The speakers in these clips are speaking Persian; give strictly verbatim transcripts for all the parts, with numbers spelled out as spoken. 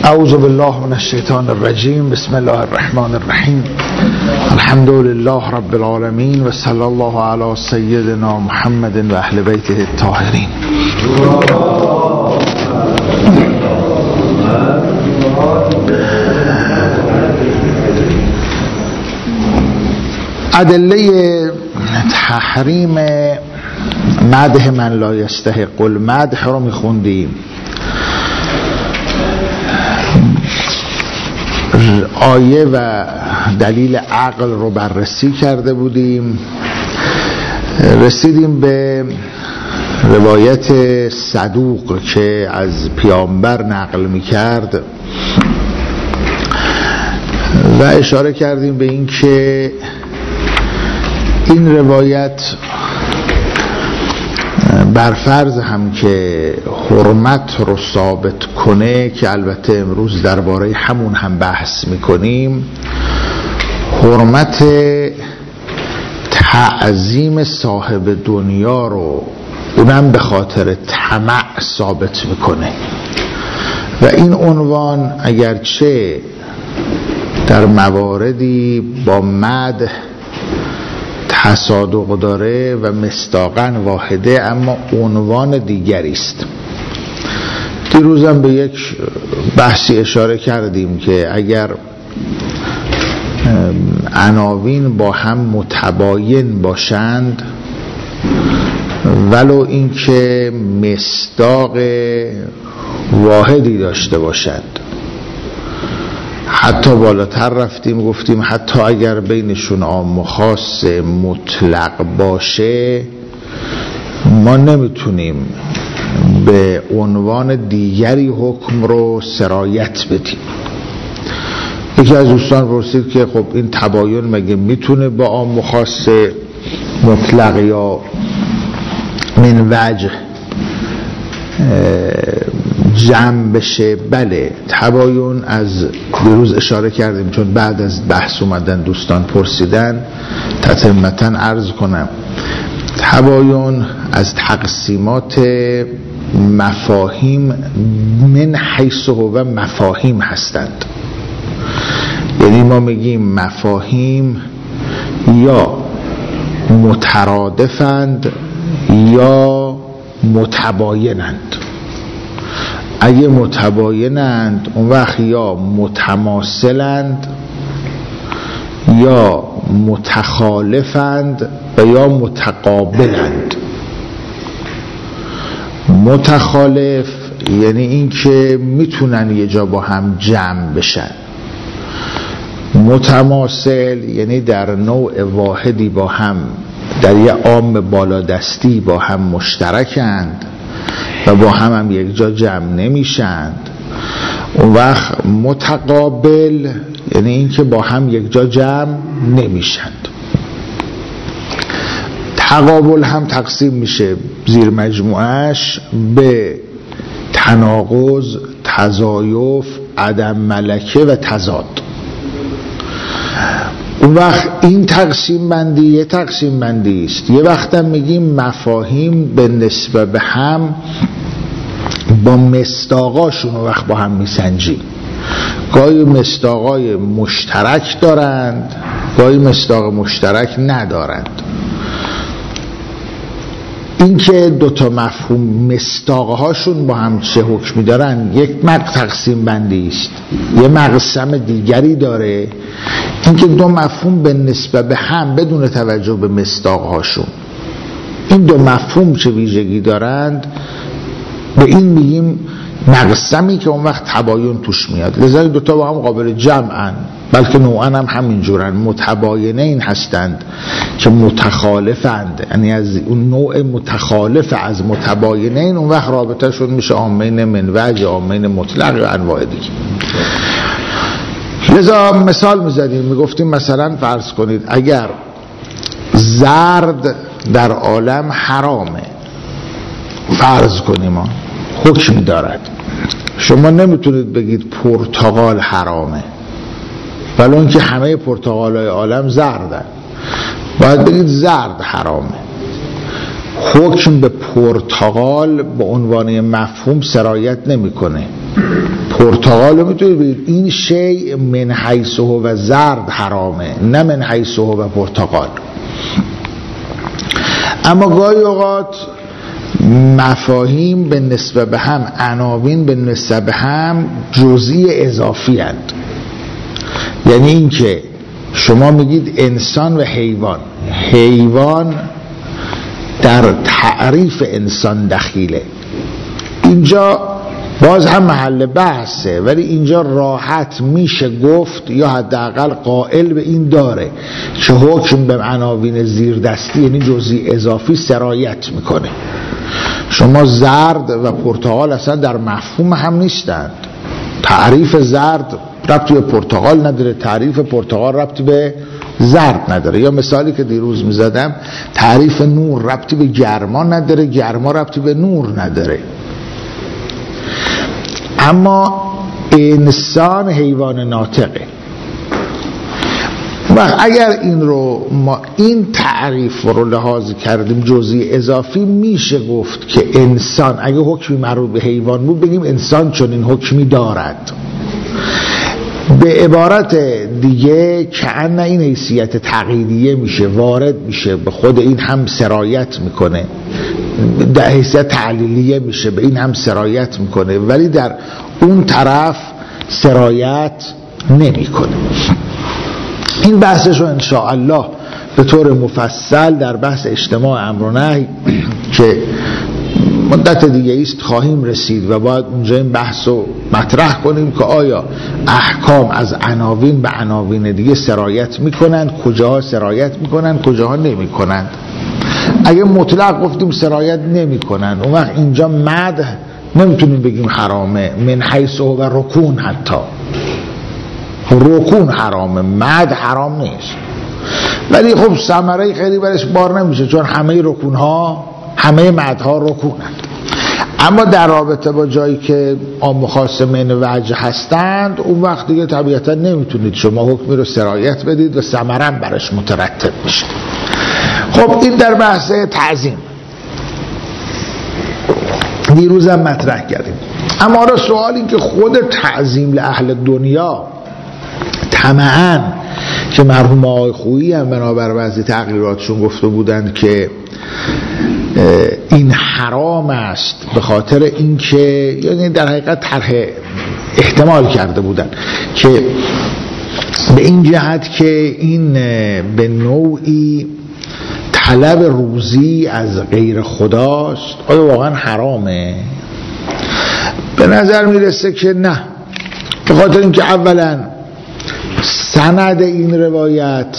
اعوذ بالله من الشیطان الرجیم. بسم الله الرحمن الرحیم. الحمد لله رب العالمین و صلی الله علی سیدنا محمد و اهل بیته الطاهرین. ادله تحریم مدح من لا یستحق المدح رو میخوندیم. آیه و دلیل عقل رو بررسی کرده بودیم. رسیدیم به روایت صدوق که از پیامبر نقل میکرد و اشاره کردیم به این که این روایت بر فرض هم که حرمت رو ثابت کنه، که البته امروز درباره همون هم بحث میکنیم، حرمت تعظیم صاحب دنیا رو اونم به خاطر طمع ثابت میکنه. و این عنوان اگرچه در مواردی با مدح تصادق داره و مصداقاً واحده، اما عنوان دیگری است. دیروزم به یک بحثی اشاره کردیم که اگر عناوین با هم متباین باشند ولو اینکه مصداق واحدی داشته باشند، حتی بالاتر رفتیم گفتیم حتی اگر بینشون عام و خاص مطلق باشه، ما نمیتونیم به عنوان دیگری حکم رو سرایت بدیم. یکی از دوستان پرسید که خب این تباین مگه میتونه با عام و خاص مطلق یا من وجه جمع بشه؟ بله، تباین از دیروز اشاره کردیم، چون بعد از بحث اومدن دوستان پرسیدن، تتمتاً عرض کنم. تباین از تقسیمات مفاهیم من حیث و مفاهیم هستند. یعنی ما میگیم مفاهیم یا مترادفند یا متباینند. اگه متباینند اون وقت یا متماثلند یا متخالفند و یا متقابلند. متخالف یعنی این که میتونن یه جا با هم جمع بشن. متماثل یعنی در نوع واحدی با هم، در یه عام بالادستی با هم مشترکند و با هم هم یک جا جمع نمیشند. اون وقت متقابل یعنی این که با هم یک جا جمع نمیشند. تقابل هم تقسیم میشه زیر مجموعش به تناقض، تضایف، عدم ملکه و تضاد. اون وقت این تقسیم بندی یه تقسیم بندی است. یه وقت هم میگیم مفاهیم به نسبت به هم با مصداقاشون وقت با هم میسنجیم. گاهی مصداقای مشترک دارند، گاهی مصداق مشترک ندارند. این که دوتا مفهوم مصداقهاشون با هم چه حکمی دارن یک مقصد تقسیم بندی است. یه مقسم دیگری داره این که دو مفهوم به نسبت به هم بدون توجه به مصداقهاشون، این دو مفهوم چه ویژگی دارند، به این میگیم مقسمی که اون وقت تباین توش میاد. لذا دوتا با هم قابل جمعن، بلکه نوعا هم همین جورن. متباینه این هستند که متخالفند، یعنی از اون نوع متخالف از متباینه این، اون وقت رابطه شد میشه عامین من وجه، عامین مطلق و انواع دیگه. لذا مثال میزدیم، میگفتیم مثلا فرض کنید اگر زرد در عالم حرامه، فرض کنیم ما حکم دارد، شما نمیتونید بگید پرتقال حرامه، ولی اون که همه پرتقالای عالم زردن، باید بگید زرد حرامه. حکم به پرتقال به عنوان مفهوم سرایت نمیکنه. پرتقال میتونید بگید این شیء من حیث هو زرد حرامه، نه من حیث هو پرتقال. اما گاهی اوقات مفاهیم به نسبت به هم، عناوین به نسبت به هم جزئی اضافی هستند. یعنی این که شما میگید انسان و حیوان، حیوان در تعریف انسان دخیله، اینجا باز هم محل بحثه، ولی اینجا راحت میشه گفت یا حداقل قائل به این داره که حکم به عناوین زیردستی یعنی جزئی اضافی سرایت میکنه. شما زرد و پرتقال اصلا در مفهوم هم نیستند. تعریف زرد ربطی به پرتقال نداره، تعریف پرتقال ربطی به زرد نداره. یا مثالی که دیروز میزدم، تعریف نور ربطی به گرما نداره، گرما ربطی به نور نداره. اما انسان حیوان ناطقه و اگر این رو ما این تعریف رو لحاظ کردیم جزئی اضافی، میشه گفت که انسان اگه حکمی مربوط به حیوان بود بگیم انسان چون این حکمی دارد. به عبارت دیگه کأن این حیثیت تقییدیه میشه، وارد میشه، به خود این هم سرایت میکنه، در حیثیت تعلیلیه میشه، به این هم سرایت میکنه، ولی در اون طرف سرایت نمیکنه. این بحثش رو انشاءالله به طور مفصل در بحث اجتماع امر و نهی که مدت دیگه است خواهیم رسید و باید اونجا این بحث رو مطرح کنیم که آیا احکام از عناوین به عناوین دیگه سرایت میکنند، کجاها سرایت میکنند، کجاها نمیکنند. اگه مطلق گفتیم سرایت نمیکنند، اون وقت اینجا مدح نمیتونیم بگیم حرامه، من حیث و رکون، حتی رکون حرامه، مدح حرام نیست. ولی خب ثمره خیلی برش بار نمیشه، چون همه رکون ها، همه مدح ها رکونند. اما در رابطه با جایی که عام و خاص من وجه هستند، اون وقت دیگه طبیعتا نمیتونید شما حکمی رو سرایت بدید و ثمره هم برش مترتب میشه. خب این در بحث تعظیم دیروزم مطرح کردیم. اما حالا سوال این که خود تعظیم لأهل دنیا طمعاً که مرحوم آقای خویی هم بنابر بعضی تقریراتشون گفته بودند که این حرام است به خاطر اینکه، یعنی در حقیقت طرح احتمال کرده بودند که به این جهت که این به نوعی طلب روزی از غیر خداست، آیا واقعا حرامه؟ به نظر میرسه که نه، به خاطر اینکه اولا سند این روایت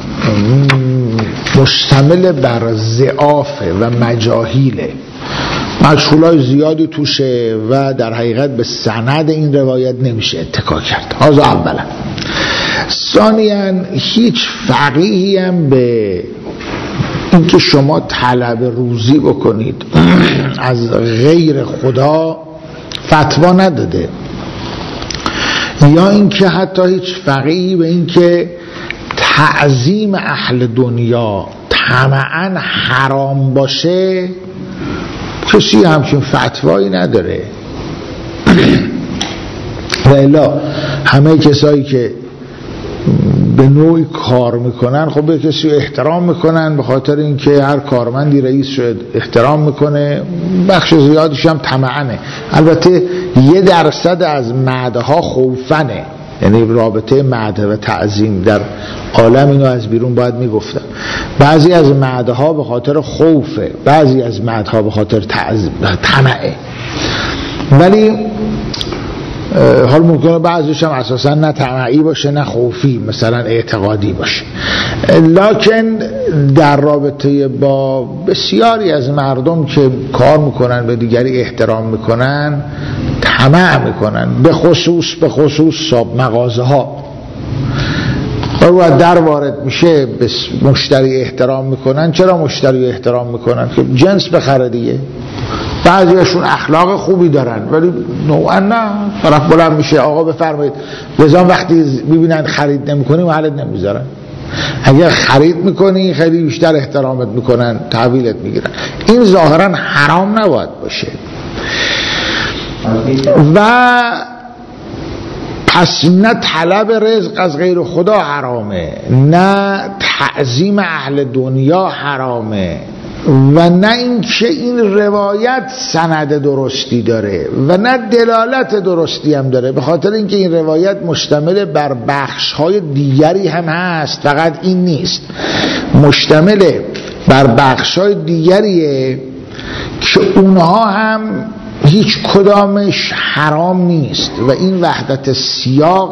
مشتمل بر ضعافه و مجاهیله، مجهولای زیادی توشه و در حقیقت به سند این روایت نمیشه اتکا کرد. از اولا. ثانیاً هیچ فقیهی هم به اینکه شما طلب روزی بکنید از غیر خدا فتوا نداده، یا اینکه حتی هیچ فقیهی به اینکه تعظیم اهل دنیا طمعاً حرام باشه کسی همچین فتوایی نداره. و الا همه کسایی که به نوعی کار میکنن خب به کسی احترام میکنن، به خاطر اینکه هر کارمندی رئیس شد احترام میکنه، بخش زیادش هم طمعانه. البته یه درصد از معده ها خوفنه، یعنی رابطه معده و تعظیم در عالم اینو از بیرون باید میگفتن. بعضی از معده ها به خاطر خوفه، بعضی از معده ها به خاطر تعظیم طمعه. ولی حال ممکنه بعضیش هم اساسا نه طمعی باشه نه خوفی، مثلا اعتقادی باشه. لکن در رابطه با بسیاری از مردم که کار میکنن به دیگری احترام میکنن طمع میکنن، به خصوص به خصوص صاحب مغازه ها و در وارد میشه به مشتری احترام میکنن. چرا مشتری احترام میکنن؟ که جنس بخره دیگه. بعضیشون اخلاق خوبی دارن ولی نوعا نه، طرف بلند میشه آقا بفرمایید، لذا وقتی ببینن خرید نمیکنی محلت نمیذارن. اگر خرید میکنی خیلی بیشتر احترامت میکنن، تحویلت میگیرن. این ظاهرا حرام نباید باشه. و پس نه طلب رزق از غیر خدا حرامه، نه تعظیم اهل دنیا حرامه، و نه اینکه این روایت سند درستی داره و نه دلالت درستی هم داره، به خاطر اینکه این روایت مشتمل بر بخش‌های دیگری هم هست، فقط این نیست، مشتمل بر بخش‌های دیگریه که اونها هم هیچ کدامش حرام نیست و این وحدت سیاق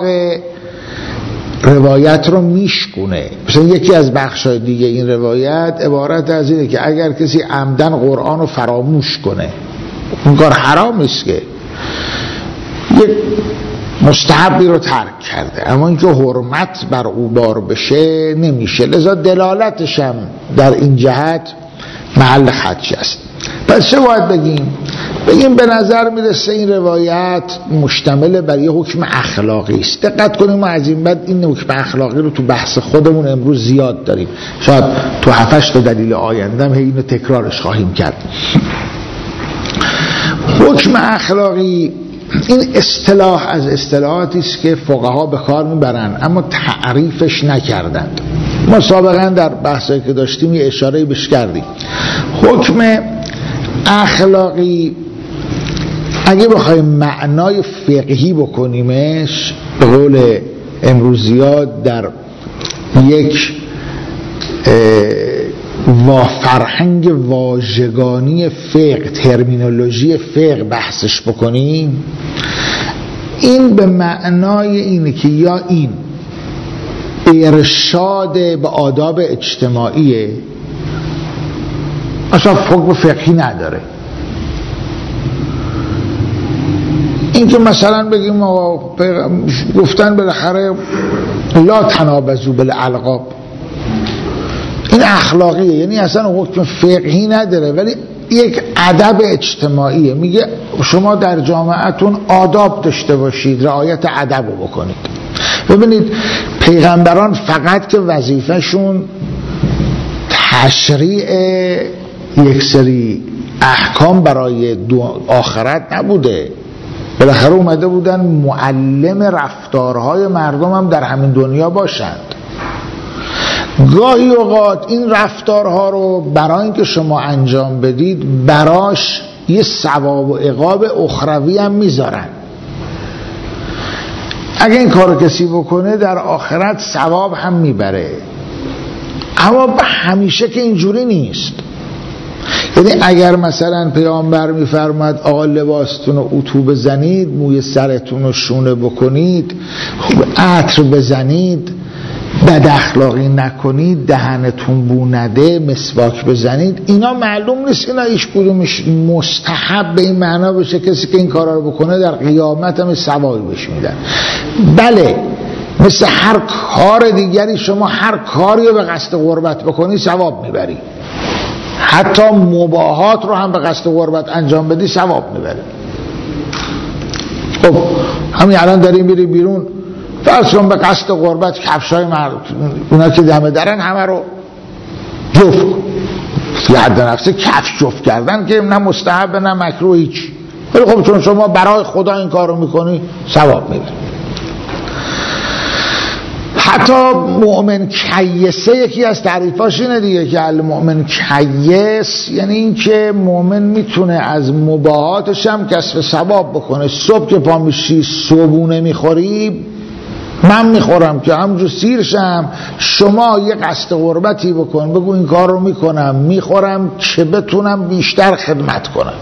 روایت رو میشکونه. مثلا یکی از بخش‌های دیگه این روایت عبارت از اینه که اگر کسی عمدن قرآن رو فراموش کنه این کار حرام نیست، که یک مستحبی رو ترک کرده، اما اینکه حرمت بر او بار بشه نمیشه، لذا دلالتش هم در این جهت محل خدش است. پس چه باید بگیم؟ بگیم به نظر میرسه این روایت مشتمل بر یه حکم اخلاقی است. دقت کنیم ما از این بعد این حکم اخلاقی رو تو بحث خودمون امروز زیاد داریم، شاید تو هفتش تا دلیل آینده هم اینو تکرارش خواهیم کرد. حکم اخلاقی این اصطلاح از اصطلاحاتی است که فقها به کار میبرن اما تعریفش نکردند. ما سابقا در بحثی که داشتیم یه اشاره بهش کردیم. حکم اخلاقی اگه بخوایم معنای فقهی بکنیمش، به قول امروزی‌ها در یک و فرهنگ واژگانی فقه، ترمینولوژی فقه بحثش بکنیم، این به معنای اینه که یا این ارشاد به آداب اجتماعیه، اصلا حکم فقهی نداره. این که مثلا بگیم گفتن بالاخره لا تنابزوا بالالقاب، این اخلاقیه، یعنی اصلا حکم فقهی نداره ولی یک ادب اجتماعیه، میگه شما در جامعهتون آداب داشته باشید، رعایت ادب رو بکنید. ببینید پیغمبران فقط که وظیفهشون تشریع یک سری احکام برای آخرت نبوده، بالاخره اومده بودن معلم رفتارهای مردم هم در همین دنیا باشند. گاهی اوقات این رفتارها رو برای اینکه شما انجام بدید براش یه ثواب و عقاب اخروی هم میذارن. اگه این کارو کسی بکنه در آخرت ثواب هم میبره، اما به همیشه که اینجوری نیست. یعنی اگر مثلا پیامبر میفرماد آقا لباستون رو اتو بزنید، موی سرتون رو شونه بکنید، عطر بزنید، بد اخلاقی نکنید، دهنتون بو نده، مسواک بزنید، اینا معلوم نیست اینا هیچ کدومش مستحب به این معنا بشه کسی که این کارا رو بکنه در قیامت هم ثوابی بهش میدن. بله مثل هر کار دیگری شما هر کاری رو به قصد قربت بکنی ثواب میبری، حتی مباحات رو هم به قصد قربت انجام بدی ثواب میبری. خب همین الان داریم میری بیرون، فرض کن به قصد قربت کفشای مردم اونا که دمه درن همه رو جفت کن، فی حد نفسه کفش جفت کردن که نه مستحب نه مکروه هیچ، ولی خب چون شما برای خدا این کار رو میکنی ثواب میبری. حتی مؤمن کیسه یکی از تعریفاش اینه دیگه که المؤمن کیس یعنی این که مؤمن میتونه از مباحاتش هم کسب ثواب بکنه. صبح که پا میشی صبحونه میخوری، من میخورم که همونجور سیرشم، شما یه قصد قربتی بکن، بگو این کار رو میکنم میخورم که بتونم بیشتر خدمت کنم.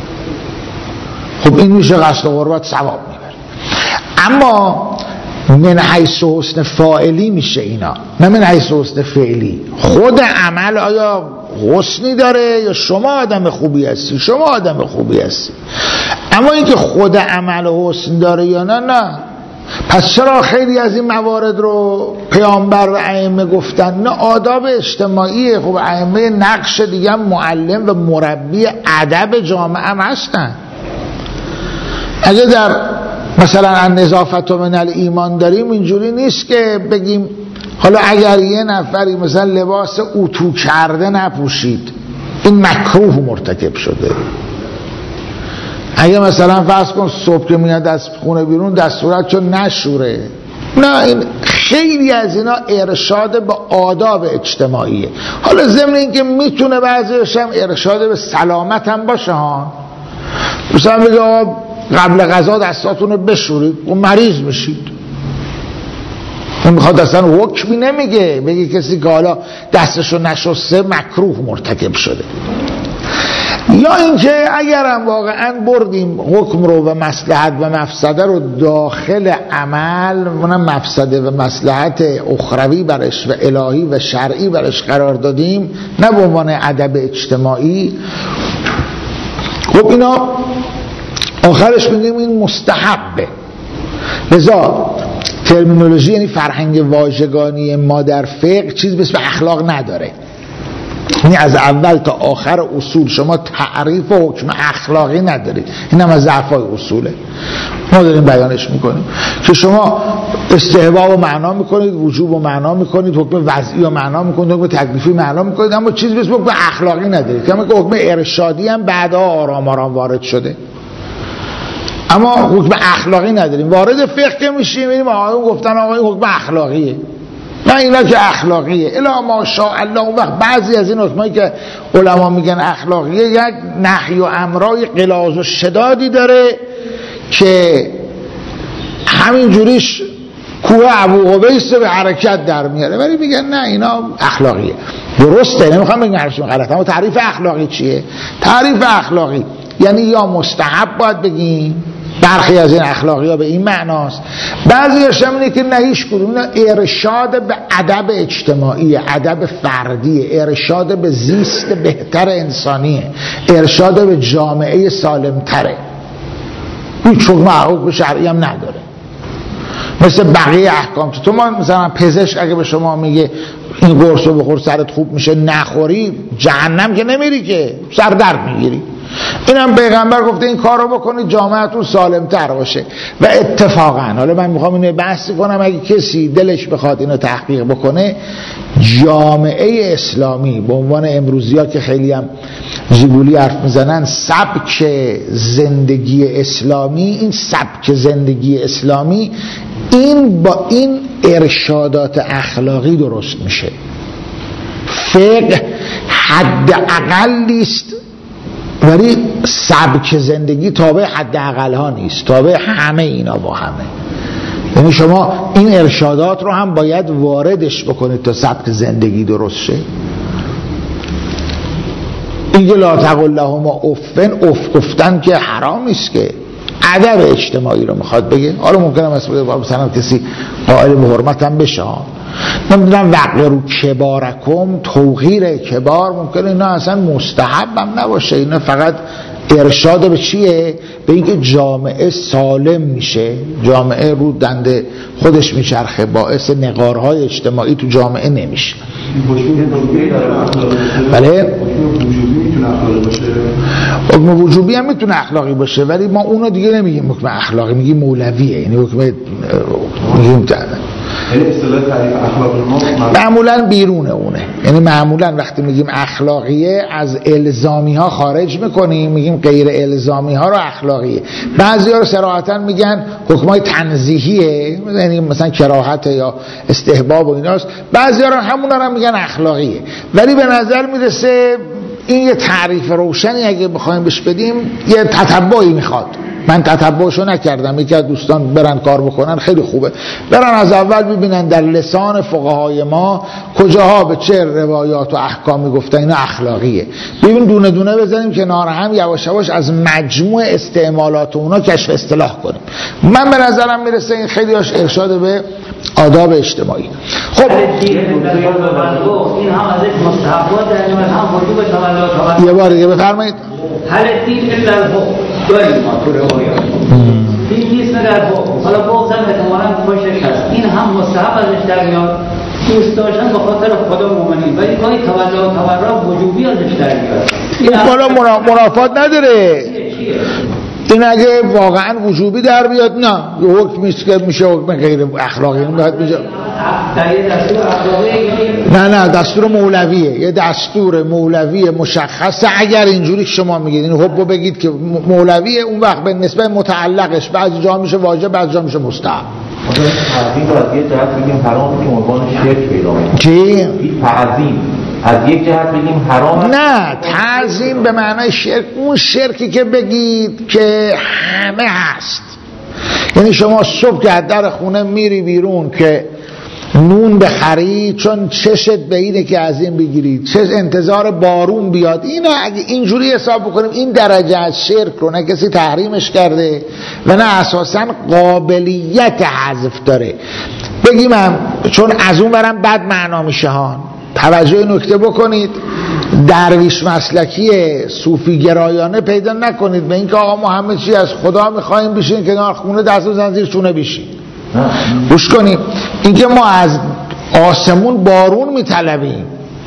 خب این میشه قصد قربت ثواب میبره. اما من حیث حسن فاعلی میشه اینا، نه من حیث حسن فعلی. خود عمل آیا حسنی داره یا شما آدم خوبی هستی؟ شما آدم خوبی هستی. اما اینکه خود عمل حسن داره یا نه، نه. پس چرا خیلی از این موارد رو پیامبر و ائمه گفتن؟ نه آداب اجتماعیه. خب ائمه نقش دیگه معلم و مربی ادب جامعه هم هستن. اگه در مثلا نظافت و من الایمان داریم، اینجوری نیست که بگیم حالا اگر یه نفری مثلا لباس اتو کرده نپوشید این مکروه مرتکب شده. اگه مثلا فرض کن صبح که میاد از خونه بیرون دستورات چون نشوره، نه این خیلی از اینا ارشاد به آداب اجتماعیه. حالا ضمن این که میتونه بعضیش هم ارشاد به سلامت هم باشه ها، مثلا بگه قبل غذا دستاتون رو بشورید و مریض میشید. اون میخواد اصلا حکمی نمیگه بگه کسی که حالا دستشو نشسته مکروه مرتکب شده. یا اینکه اگرم واقعا بردیم حکم رو و مصلحت و مفسده رو داخل عمل، منم مفسده و مصلحت اخروی برش و الهی و شرعی برش قرار دادیم، نه به عنوان ادب اجتماعی، خب اینا آخرش میگیم این مستحبه. لذا ترمینولوژی یعنی فرهنگ واژگانی ما در فقه چیز به اسم اخلاق نداره. یعنی از اول تا آخر اصول شما تعریف و حکم اخلاقی ندارید. این هم از ضعف‌های اصوله، ما داریم بیانش میکنیم که شما استحباب رو معنا میکنید، وجوب رو معنا میکنید، حکم وضعی رو معنا میکنید، حکم تکلیفی معنا میکنید، اما چیز به اسم حکم اخلاقی ندارید. کما که حکم ارشادی هم بعدا آرام آرام وارد شده، اما حکم اخلاقی نداریم. وارد فقه که میشیم میبینیم آقایون گفتن آقا این حکم اخلاقیه، نه اینا که اخلاقیه الا ماشاءالله. اون وقت بعضی از این حکمایی که علما میگن اخلاقیه یک نهی و امرای غلاظ و شدادی داره که همین جوریش کوه ابو قبیس به حرکت در میاره، ولی میگن نه اینا اخلاقیه. درسته، نمیخوام بگم حرفشون غلطه، اما تعریف اخلاقی چیه؟ تعریف اخلاقی یعنی یا مستحب باید بگیم، برخی از این اخلاقی ها به این معناست، بعضی هاش هم اینه که نهیش کدوم، ارشاد به ادب اجتماعی، ادب فردی، ارشاد به زیست بهتر انسانیه، ارشاد به جامعه سالمتره، هیچ حکم شرعی هم نداره مثل بقیه احکام. تو ما مثلا پزشک اگه به شما میگه این قرص رو بخور سرت خوب میشه، نخوری جهنم که نمیری که، سر درد میگیری. اینم پیغمبر گفته این کار رو بکنید جامعهتون سالم تر باشه. و اتفاقا حالا من میخوام اینو بحث کنم، اگه کسی دلش بخواد اینو تحقیق بکنه، جامعه اسلامی به عنوان امروزی ها که خیلی هم زبولی حرف میزنن، سبک زندگی اسلامی، این سبک زندگی اسلامی این با این ارشادات اخلاقی درست میشه. فقه حد اقلیست ولی سبک زندگی تابع حد اقل ها نیست، تابع همه اینا با همه. یعنی شما این ارشادات رو هم باید واردش بکنید تا سبک زندگی درست شه. اینکه لا تقل لهما افن، اف گفتن که حرام نیست، که ادب اجتماعی رو میخواد بگه. حالا ممکنه مثلا کسی قائل به حرمت هم بشه، نمیدونم وقروا کبارکم، توقیر کبار، ممکنه اینا اصلا مستحب هم نباشه، اینا فقط ارشاد به چیه؟ به اینکه جامعه سالم میشه، جامعه رو دنده خودش میچرخه، باعث نقارهای اجتماعی تو جامعه نمیشه. بله حکم وجوبی هم میتونه اخلاقی باشه، ولی ما اونو دیگه نمیگیم حکم اخلاقی، میگیم مولویه، یعنی حکم میگیم یعنی اصطلاح تعریف اخلاقی ما معمولا بیرون اونه. یعنی معمولا وقتی میگیم اخلاقیه از الزامی ها خارج میکنیم، میگیم غیر الزامی ها رو اخلاقیه. بعضی ها رو صراحتا میگن حکمای تنزیهیه، یعنی مثلا کراهت یا استحباب و ایناست. بعضی ها رو همونا رو میگن اخلاقیه. ولی به نظر میرسه این یه تعریف روشنی اگه بخوایم بهش بدیم یه تتبعی میخواد. من تتبعشو نکردم، یکی از دوستان برن کار بکنن، خیلی خوبه، برن از اول ببینن در لسان فقهای ما کجاها به چه روایات و احکامی گفتن اینا اخلاقیه، ببین دونه دونه بزنیم کنار هم، یواش یواش از مجموع استعمالات اونا کشف اصطلاح کنیم. من به نظرم میرسه این خیلی هاش ارشاد به آداب اجتماعی. خب یه بار دیگه بفرمایید. هل الدین الا الحکم داریم ما تو روایات، دین نیست مگر حکم. حالا بغض هم احتمالاً خوشش هست، این هم مستحب ازش در میاد، دوست داشتن به خاطر خدا مومنین، ولی گاهی توجه و تورع وجوبی ازش در میاد. این بالا منافات نداره. این اگه واقعا وجوبی در بیاد نه یه حکمیست که میشه حکم غیر اخلاقی باید میشه. نه نه دستور مولویه، یه دستور مولوی مشخصه. اگر اینجوری شما میگید این حب بگید که مولویه، اون وقت به نسبت متعلقش بعضی جا میشه واجب بعضی جا میشه مستحب. تعظیم رو از یه جهت بگیم حرام که عنوان شرک پیدا میکنه. چی؟ تعظیم از یک جهت بگیم حرام. نه تعظیم به معنای شرک، اون شرکی که بگید که همه هست. یعنی شما صبح که از در خونه میری بیرون که نون بخری چون چشت به اینه که از این بگیرید، چه انتظار بارون بیاد. اینا اگه اینجوری حساب بکنیم این درجه از شرک رو نه کسی تحریمش کرده و نه اساساً قابلیت حذف داره. بگیم هم چون از اون برم بد معنا میشه ها. توجه نکته بکنید، درویش مسلکی صوفی گرایانه پیدا نکنید به اینکه آقا ما همه چی از خدا میخوایم بشین کنار خونه دست بزن زیر چونه بشین. گوش کنید، اینکه ما از آسمون بارون میطلبیم،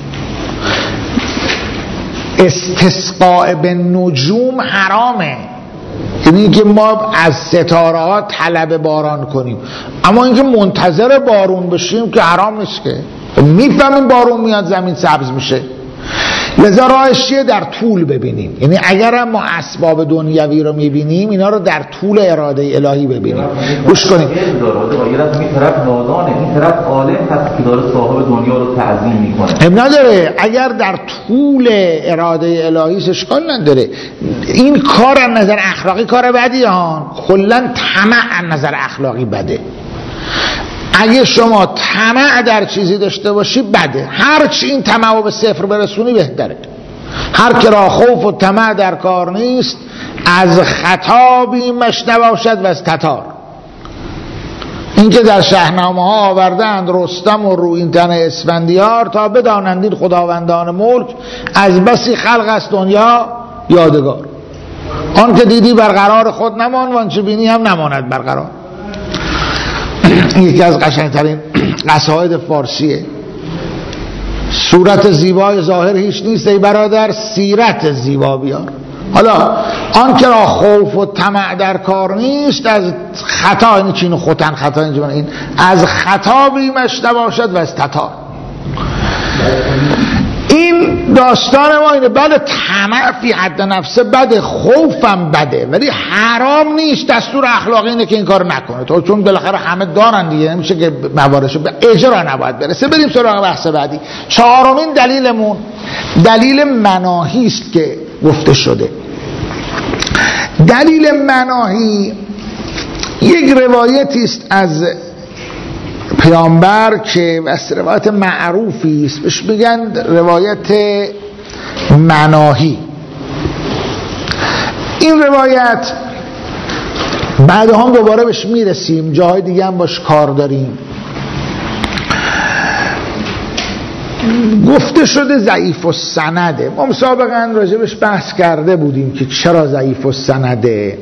استسقاء به نجوم حرامه، یعنی اینکه ما از ستاره ها طلب باران کنیم، اما اینکه منتظر بارون بشیم که حرام نیست. که میفهمیم بارون میاد زمین سبز میشه. لذا راهش چیه؟ در طول ببینیم. یعنی اگر هم ما اسباب دنیوی رو میبینیم اینا رو در طول اراده الهی ببینیم. گوش کنید، این طرف نادانه، این طرف عالم هست که داره صاحب دنیا رو تعظیم میکنه. اب نداره اگر در طول اراده الهی اشکال نداره. این کار از نظر اخلاقی کار بدی ها، کلا طمع از نظر اخلاقی بده. اگه شما طمع در چیزی داشته باشی بده، هرچی این طمع رو به صفر برسونی بهتره. هر که را خوف و طمع در کار نیست، از خطا بیمش نباشد و از تتار. این که در شاهنامه ها آوردند رستم و رویینتن اسفندیار تا بدانند این خداوندان ملک از بسی خلق است دنیا یادگار. آن که دیدی برقرار خود نمان وان چه بینی هم نماند برقرار. یکی از قشنگترین قصاید فارسیه. صورت زیبای ظاهر هیچ نیست ای برادر، سیرت زیبا بیار. حالا آن که را خوف و طمع در کار نیست، از خطا، این چین و خوتن خطا اینجا، این از خطا بیمش نباشد و از تتا. این داستان ما اینه. بله طمع فی حد نفسه بده، خوفم بده، ولی حرام نیست. دستور اخلاقی اینه که این کار نکنه، تو چون بالاخره همه دارن دیگه، نمیشه که مواردش به اجرا نباید برسه. بریم سراغ بحث بعدی. چهارمین دلیلمون دلیل مناهی است که گفته شده. دلیل مناهی یک روایتی است از پیامبر که از روایت معروفی است، بهش میگن روایت مناهی. این روایت بعد هم دوباره بهش میرسیم، جاهای دیگه هم باش کار داریم. گفته شده ضعیف السنده. ما مسابقاً راجبش بحث کرده بودیم که چرا ضعیف السنده.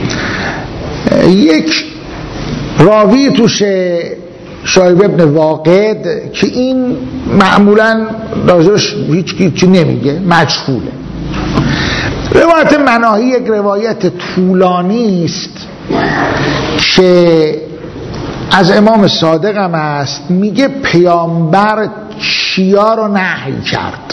یک راوی توشه شایب ابن واقد که این معمولاً راجبش هیچ چی نمیگه، مجهوله. روایت مناهی یک روایت طولانی است که از امام صادق هم است. میگه پیامبر چیا رو نهی کرد.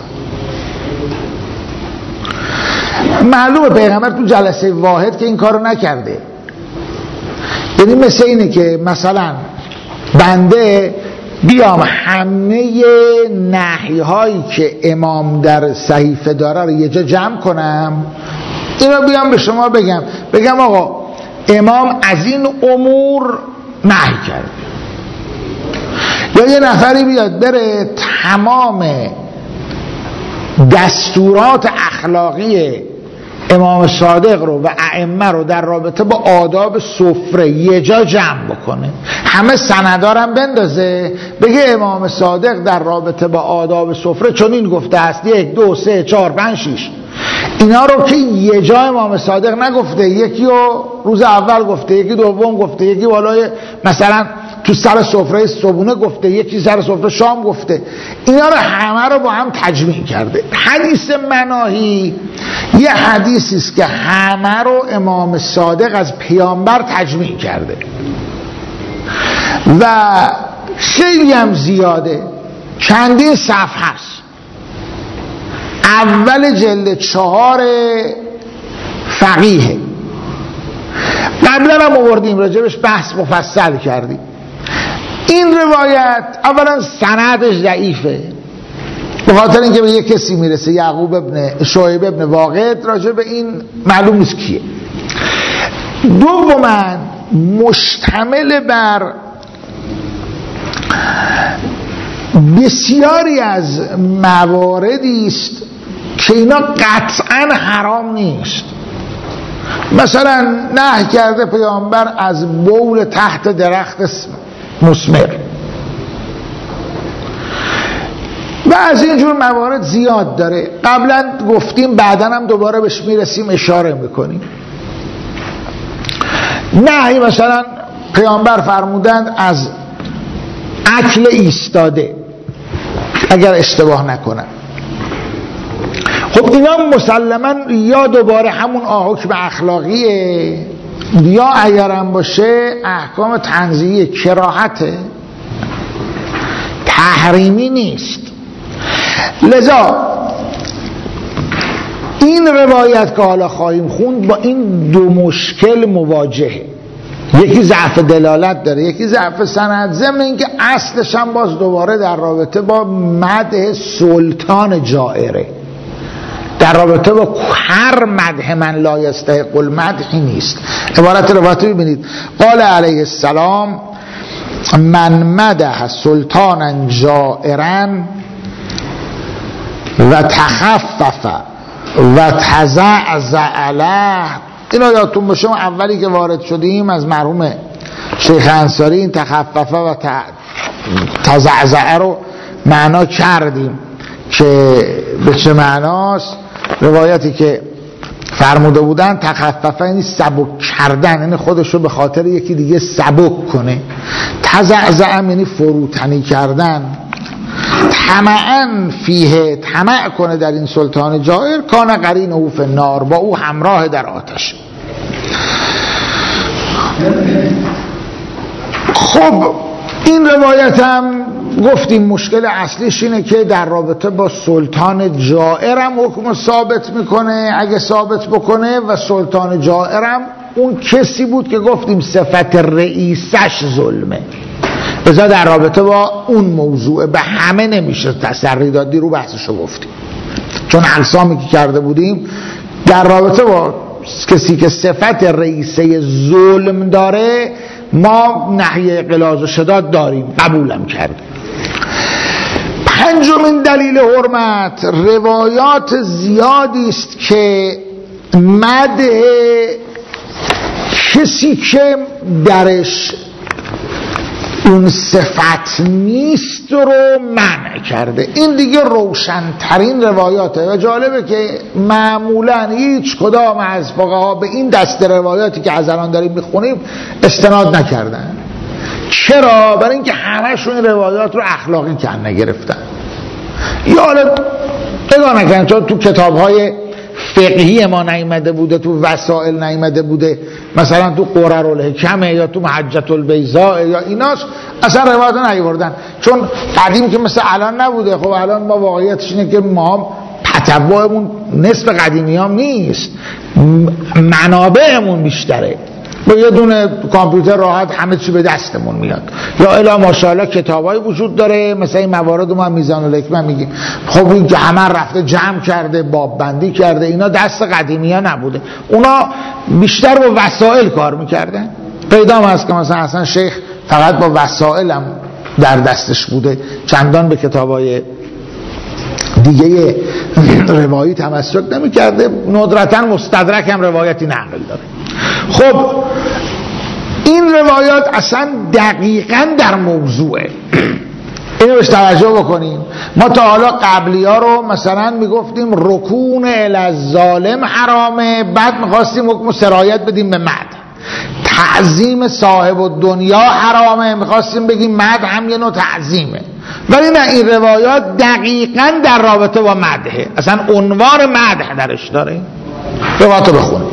معلومه پیغمبر تو جلسه واحد که این کار رو نکرده. یعنی مثل اینه که مثلا بنده بیام همه نهی هایی که امام در صحیفه داره رو یه جا جمع کنم، اینو بیام به شما بگم بگم آقا امام از این امور نهی کرد. یا یه نفری بیاد بره تمام دستورات اخلاقی امام صادق رو و ائمه رو در رابطه با آداب سفره یه جا جمع بکنه، همه سندارم بندازه، بگه امام صادق در رابطه با آداب سفره چون این گفته است، یک دو سه چهار پنج شیش. اینا رو که یه جا امام صادق نگفته، یکی رو روز اول گفته، یکی دوم گفته، یکی بالای مثلا تو سر سفره صبحونه گفته، یکی سر سفره شام گفته. اینا رو همه رو با هم تجمیع کرده. حدیث مناهی یه حدیثی است که همه رو امام صادق از پیامبر تجمیع کرده و خیلی هم زیاده، چندین صفحه است. اول جلد چهار فقیه، قبلا هم آوردیم راجبش بحث مفصل کردیم. این روایت اولا سندش ضعیفه به خاطر اینکه به یک کسی میرسه، یعقوب ابن شعیب ابن واقد، راجب این معلوم نیست کیه. دوما مشتمل بر بسیاری از مواردی است که اینا قطعا حرام نیست. مثلا نهی کرده پیامبر از بول تحت درخت مثمر و از اینجور موارد زیاد داره. قبلا گفتیم، بعدا هم دوباره بهش میرسیم، اشاره میکنیم. نهی مثلا پیامبر فرمودند از اکل ایستاده، اگر اشتباه نکنم. خب اینا مسلما یا دوباره همون حکم اخلاقیه یا اگرم باشه احکام تنزیهی، کراهته، تحریمی نیست. لذا این روایت که حالا خواهیم خوند با این دو مشکل مواجهه. یکی ضعف دلالت داره، یکی ضعف سند، ضمن اینکه اصلش هم باز دوباره در رابطه با مدح سلطان جائره، در رابطه با هر مدح من لا یستحق المدح نیست. عبارت روایت ببینید: قال علیه السلام من مدح سلطانا جائرا و تخفف و تزعزع له. اینا یادتون باشه اولی که وارد شدیم از مرحوم شیخ انصاری این تخففه و تزعزع رو معنا کردیم که به چه معناست. روایتی که فرموده بودن تخففه یعنی سبک کردن، یعنی خودشو به خاطر یکی دیگه سبک کنه. تزعزع یعنی فروتنی کردن. طمعاً فیه، طمع کنه در این سلطان جائر. کان قرینه فی النار، با او همراه در آتش. خب این روایت هم گفتیم مشکل اصلیش اینه که در رابطه با سلطان جائر هم حکم ثابت میکنه اگه ثابت بکنه، و سلطان جائر هم اون کسی بود که گفتیم صفت رئیسش ظلمه. ازا در رابطه با اون موضوع به همه نمیشه تسری دادی، رو بحثشو گفتیم، چون اقسامی که کرده بودیم در رابطه با کسی که صفت رئیسه ظلم داره ما نهی غلاظ و شداد داریم، قبولم کردیم. پنجمین دلیل حرمت، روایات زیادی است که مدح کسی که درش اون صفت نیست رو منع کرده. این دیگه روشنترین روایاته و جالبه که معمولا هیچ کدام از فقها به این دست روایاتی که از الان داریم میخونیم استناد نکردن. چرا؟ برای اینکه همشون این روایات رو اخلاقی کنه گرفتن، یا حالا اگه نکنن چون تو کتاب‌های فقهی ما نیامده بوده، تو وسائل نیامده بوده، مثلا تو قرر الحکمه یا تو محجة البیضاء یا ایناش اصلا روایت نیاوردن، چون قدیم که مثل الان نبوده. خب الان ما واقعیتش اینه که ما تتبعمون نسب قدیمی هم نیست، منابعمون بیشتره. با یه دونه کامپیوتر راحت همه چی به دستمون میاد، یا الا ماشاءالله کتابایی وجود داره مثلا این موارد ما میزان الحکمه میگیم. خب این همه رفته جمع کرده، باب بندی کرده، اینا دست قدیمی ها نبوده، اونا بیشتر با وسائل کار میکردن. پیدا هم هست که مثلا اصلا شیخ فقط با وسائل هم در دستش بوده، چندان به کتابای دیگه روایی تمسک نمی کرده. ندرتا مستدرک هم روایتی نقل داره. خب این روایات اصلا دقیقاً در موضوعه، اینو بهش توجه بکنیم. ما تا حالا قبلی ها رو مثلا میگفتیم رکون الی الظالم حرامه، بعد میخواستیم حکم سرایت بدیم به مد. تعظیم صاحب الدنیا حرامه، میخواستیم بگیم مدح هم یه نوع تعظیمه، ولی نه، این روایات دقیقاً در رابطه با مدحه، اصلا عنوان مدح درش داره. روایاتو بخونیم.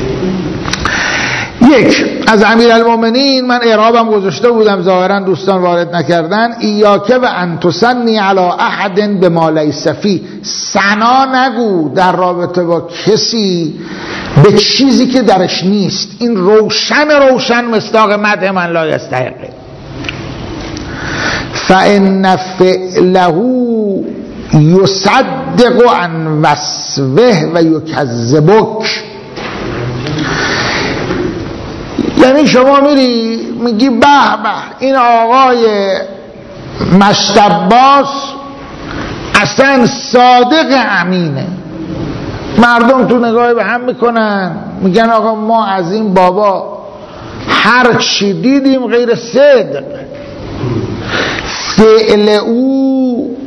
یک، از امیرالمومنین، من اعرابم گذاشته بودم ظاهرا دوستان وارد نکردن، ایاک و ان تثنی علی احد بما لیس فیه، ثنا نگو در رابطه با کسی به چیزی که درش نیست. این روشن روشن مصداق مدح من لا یستحقه. فان فعله یصدق عن وصفه و یکذبک. یعنی شما میری میگی به به این آقای مشت عباس اصلا صادق امینه، مردم تو نگاه به هم میکنن میگن آقا ما از این بابا هر چی دیدیم غیر صدق. فعل او،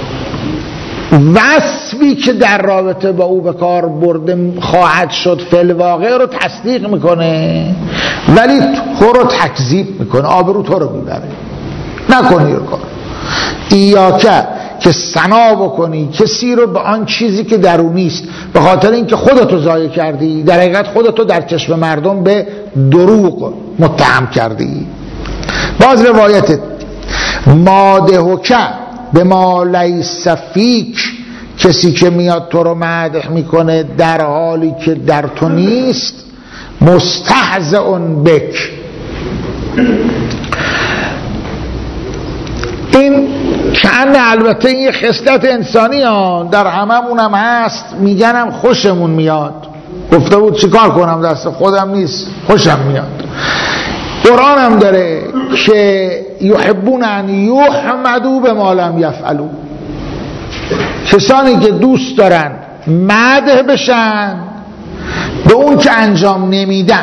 وصفی که در رابطه با او به کار برده خواهد شد فعل واقع رو تصدیق میکنه، ولی تو رو تکذیب میکنه، آبرو تو رو میبره. نکنی رو کار. ایاکه که ثنا بکنی کسی رو به آن چیزی که در او نیست، به خاطر اینکه خودتو ضایع کردی، در حقیقت خودتو در چشم مردم به دروغ متهم کردی. باز روایت مادهوکه به ما لیس فیک، کسی که میاد تو رو مدح میکنه در حالی که در تو نیست، مستهزئ بک. این چند البته این خصلت انسانی ها در هممون هم هست، میگنم خوشمون میاد، گفته بود چیکار کنم دست خودم نیست خوشم میاد. قرآن هم داره که یحبون ان یحمدوا بما لم یفعلوا، کسانی که دوست دارن مدح بشن به اون که انجام نمیدن.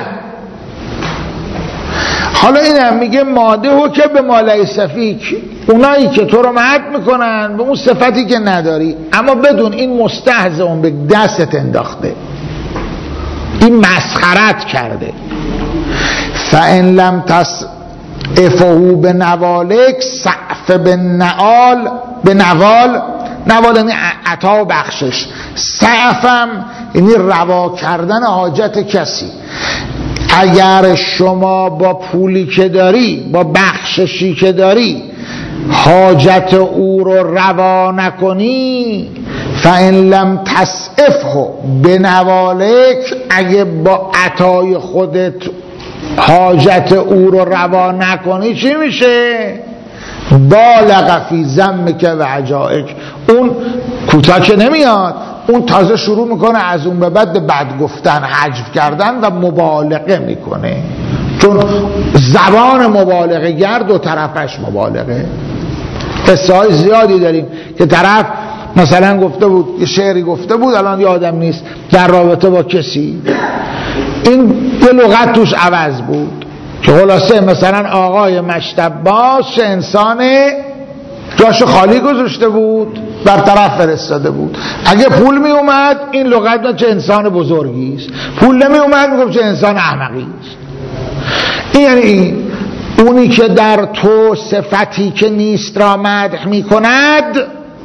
حالا این هم میگه مادهو که به ما لیس فیک، اونایی که تو رو مدح میکنن به اون صفتی که نداری، اما بدون این مستهزئ به دستت انداخته، این مسخرت کرده. فان لم تصعفه بنوالک سعف بنعال، بنوال، نوال یعنی عطا و بخشش، سعفم یعنی روا کردن حاجت کسی. اگر شما با پولی که داری، با بخششی که داری، حاجت او رو روا نکنی، فان لم تصعفه بنوالک، اگه با عطای خودت حاجت او رو روا نکنی چی میشه؟ بالغ فی ذمک و عجائک. اون کوتاه که نمیاد، اون تازه شروع میکنه از اون به بعد به بد گفتن، حجو کردن و مبالغه میکنه، چون زبان مبالغه گر دو طرفش مبالغه. قصه های زیادی داریم که طرف مثلا گفته بود یه شعری گفته بود، الان یادم نیست، در رابطه با کسی، این یه لغت توش عوض بود که خلاصه مثلا آقای مشت عباس چه انسانه، جاشو خالی گذاشته بود، بر طرف فرستاده بود. اگه پول می اومد این لغت چه انسان بزرگی است، پول نمی اومد میگفت چه انسان احمقی است. این یعنی این اونی که در تو صفتی که نیست را مدح می کند،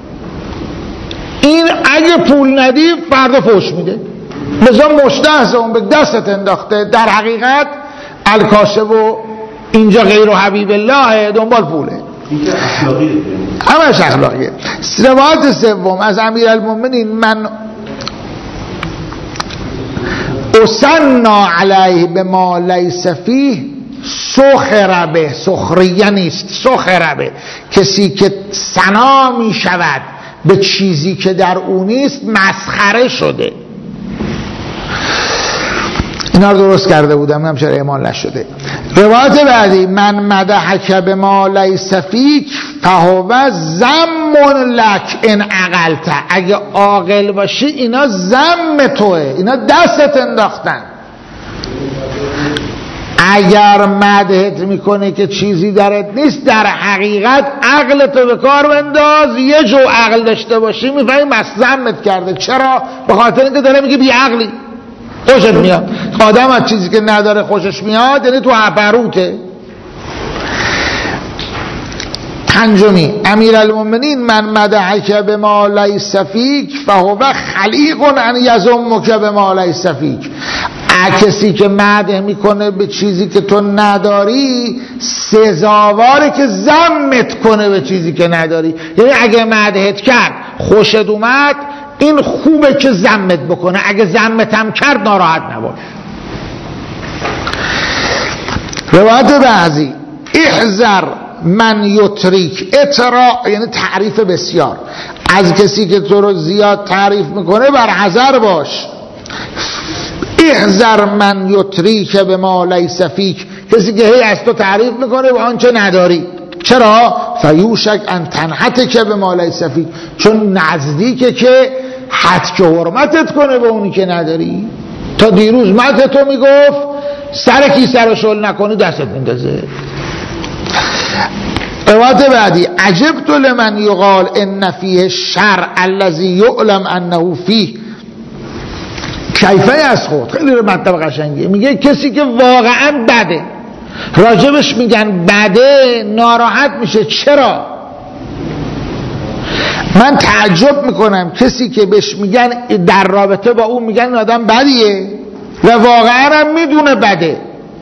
این اگه پول ندی فردا فوش میده، بزا مشتهزئ به دستت انداخته، در حقیقت الکاسب و اینجا غیر و حبیب الله دنبال پوله. همش اخلاقیه. روایت سوم از امیرالمومنین، من اثنا علیه بما لیس فیه سخر به، سخریه نیست، سخر به، کسی که ثنا می شود به چیزی که در اون نیست مسخره شده. اینا رو درست کرده بودم، نمیدونم چرا اعمال نشده. روایت بعدی، من مدحک بما لیس فیک فهو ذم لک ان عقلت، اگه عاقل باشی اینا ذم توه، اینا دستت انداختن. اگر مدحت میکنه که چیزی درت نیست، در حقیقت عقلتو به کار بنداز، یه جو عقل داشته باشی میفهمی بس ذمت کرده. چرا؟ به خاطر اینکه داره میگه بی عقلی. خوشت میاد. آدم از چیزی که نداره خوشش میاد یعنی تو عبروته. پنجمی، امیرالمومنین من مدحک بما لیس فیک فهو خلیق ان یذمک بما لیس فیک. کسی که مدح میکنه به چیزی که تو نداری سزاواره که ذمت کنه به چیزی که نداری. یعنی اگه مدحت کرد خوشت اومد این خوبه که ذمت بکنه، اگه ذمت هم کرد ناراحت نباش. روایت بعضی احذر من یتریک، اطراع یعنی تعریف بسیار، از کسی که تو رو زیاد تعریف میکنه بر حذر باش. احذر من یتریک به ما لیس فیک، کسی که هی از تو تعریف میکنه به آنچه نداری. چرا؟ فیوشک ان تنحتک به ما لیس فیک، چون نزدیکه که حد که حرمتت کنه به اونی که نداری. تا دیروز مدح تو میگفت سر کی سر شل نکنی دستت میندازه. روایت بعدی عجبت لمن یقال ان فیه الشرع الذی یعلم انه فیه کیفه از خود. خیلی رو مطلب قشنگیه، میگه کسی که واقعا بده راجبش میگن بده ناراحت میشه. چرا؟ من تعجب میکنم کسی که بهش میگن در رابطه با اون میگن این آدم بدیه و واقعا هم میدونه بده،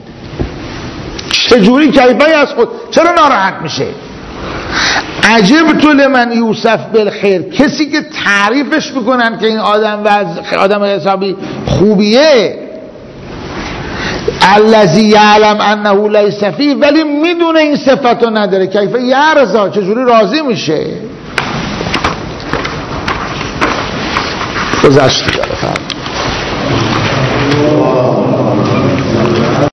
چجوری کیفه از خود چرا ناراحت میشه؟ عجب تو لمن یوسف بالخیر، کسی که تعریفش میکنن که این آدم و آدم حسابی خوبیه، الذی یعلم انه لیس فیه، ولی میدونه این صفتو نداره، کیفه یرضا چجوری راضی میشه؟ گذشت داره فرد